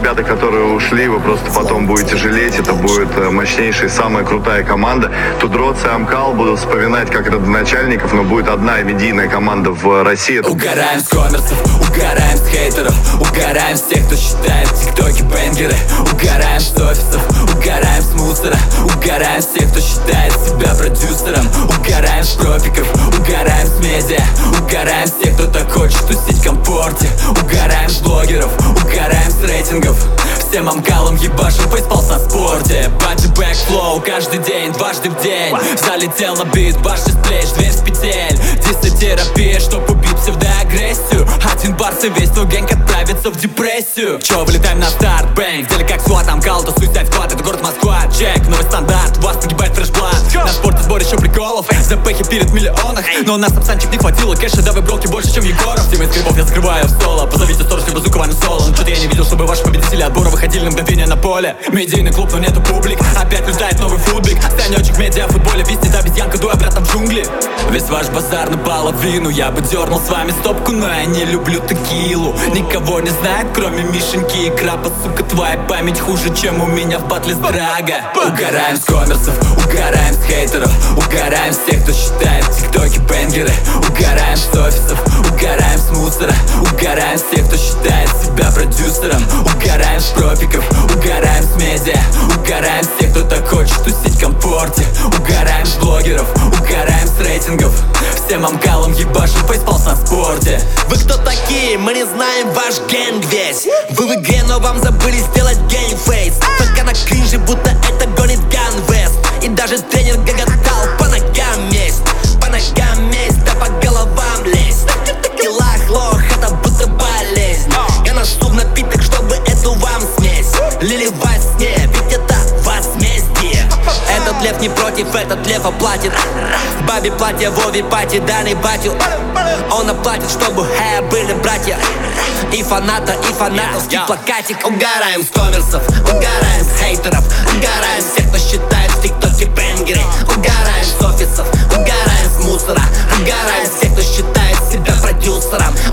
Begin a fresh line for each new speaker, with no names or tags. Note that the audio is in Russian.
ребята, которые ушли, вы просто потом будете жалеть. Это будет мощнейшая, самая крутая команда. Тудрот и Амкал будут вспоминать как родоначальников, но будет одна медийная команда в России.
Угораем с коммерсов, угораем с хейтеров, угораем с тех, кто считает тиктоки бенгеры. Угораем с офисов, угораем с мусора, угораем с тех, кто считает себя продюсером. Угораем с профиков, угораем с медиа, угораем с тех, кто так хочет тусить в комфорте. Угораем с блогеров, угораем с рейтингов. Всем амкалом ебашим фейспалс на спорте. Баджи бэкфлоу каждый день, дважды в день. Залетел на бит, башни с плеч, дверь с петель. Диссотерапия, чтоб убить псевдоагрессию. Один барс и весь твой гэнг отправится в депрессию. Чё, вылетаем на старт, бэнг. Деле как сват, амкал, то суицид склад. Это город Москва, чек, новый стандарт. Вас погибает фрешплан. На спорте сборище приколов, запехи перед миллионах. Но у нас пацанчик не хватило кэша, давай броки больше, чем Егоров. Тем из скрипов я закрываю в соло. Позовите сторож, либо звукование соло. Но что-то я не видел, чтобы ваши победители отбора выходили на мгновение на поле. Медийный клуб, но нету публик. Опять летает новый футбик. Станечек медиа в футболе, виснет обезьянка, дуй обратно в джунгли. Весь ваш базар наполовину. Я бы дернул с вами стопку, но я не люблю текилу. Никого не знает, кроме Мишеньки и Крапа. Сука, твоя память хуже, чем у меня в батле с Драга. Угораем с коммерсов, угораем с хейтеров, угораем с тех, кто считает тиктоки бенгеры. Угораем с офисов, угораем с мусора, угораем с тех, кто считает себя продюсером. Угораем с профиков, угораем с медиа, угораем с тех, кто так хочет тусить в комфорте. Угораем с блогеров, угораем с рейтингов. Всем амкалом ебашим фейспалс на спорте.
Вы кто такие? Мы не знаем ваш гэнг весь. Вы в игре, но вам забыли сделать геймфейс. Только на кринже, будто это гонит ганвест. И даже тренер гоготал по ногам месть. По ногам месть, да по головам лезть. Килах лох, это будто болезнь. Я ношу в напиток, чтобы эту вам смесь лили во сне, ведь это возмездие. Этот лев не против, этот лев оплатит. Бабе платье, Вове пати, Дани батю. Он оплатит, чтобы были братья. И фанатовский плакатик. Угораем с коммерсов, угораем с хейтеров, угораем с тех, кто считает в тиктоке бенгеры. Угораем с офисов, угораем с мусора, угораем с тех, кто считает себя продюсером.